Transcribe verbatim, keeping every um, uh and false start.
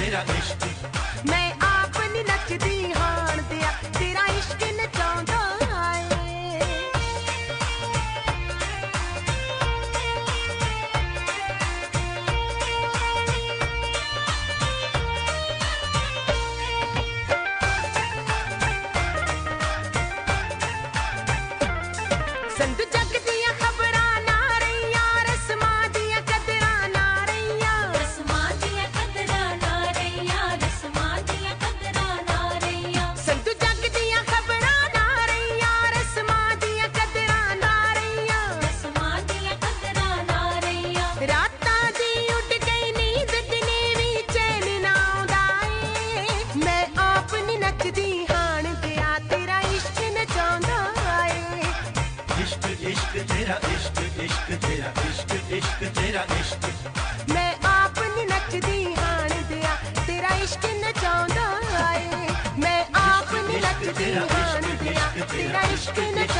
ਤੇਰਾ ਇਸ਼ਕ ਮੈਂ ਆਪ ਨੀ ਨੱਚਦੀ ਹਾਣ ਦਿਆ ਤੇਰਾ ਇਸ਼ਕ ਨਚਾਉਂਦਾ ਏ ਸੰਧੂ ਜੱਗ ਦੀਆਂ ਖਬਰਾਂ ਨਾ ਰਹੀਆਂ ਰਸਮਾਂ ਦੀਆਂ ਕਦਰਾਂ ਨਾ ਰਹੀਆਂ ਰਸਮਾਂ ਦੀਆਂ ਕਦਰਾਂ ਨਾ ਰਹੀਆਂ ਰਸਮਾਂ ਦੀਆਂ ਕਦਰਾਂ ਨਾ ਰਹੀਆਂ ਸੰਧੂ ਜੱਗ ਦੀਆਂ ਖਬਰਾਂ ਨਾ ਰਹੀਆਂ ਰਸਮਾਂ ਦੀਆਂ ਕਦਰਾਂ ਨਾ ਰਹੀਆਂ ਰਸਮਾਂ ਦੀਆਂ ਕਦਰਾਂ ਨਾ ਰਹੀਆਂ ਰਾਤਾਂ ਦੀ ਉੱਡ ਗਈ ਨੀਂਦ ਦਿਨੇ ਵੀ ਚੈਨ ਨਾ ਆਉਂਦਾ ਏ ਮੈਂ ਆਪ ਨੀ ਨੱਚਦੀ ਹਾਣ ਦਿਆ ਤੇਰਾ ਇਸ਼ਕ ਨਚਾਉਂਦਾ ਏ ਇਸ਼ਕ ਇਸ਼ਕ ਤੇਰਾ ਇਸ਼ਕ ਇਸ਼ਕ ਤੇਰਾ ਇਸ਼ਕ ਇਸ਼ਕ ਤੇਰਾ ਇਸ਼ਕ ਮੈਂ ਆਪ ਨੀ ਨੱਚਦੀ ਹਾਣ ਦਿਆ ਤੇਰਾ ਇਸ਼ਕ ਨਚਾਉਂਦਾ ਏ ਮੈਂ ਆਪ ਨੀ ਨੱਚਦੀ ਹਾਣ ਦਿਆ ਤੇਰਾ ਇਸ਼ਕ ਨਚਾਉਂਦਾ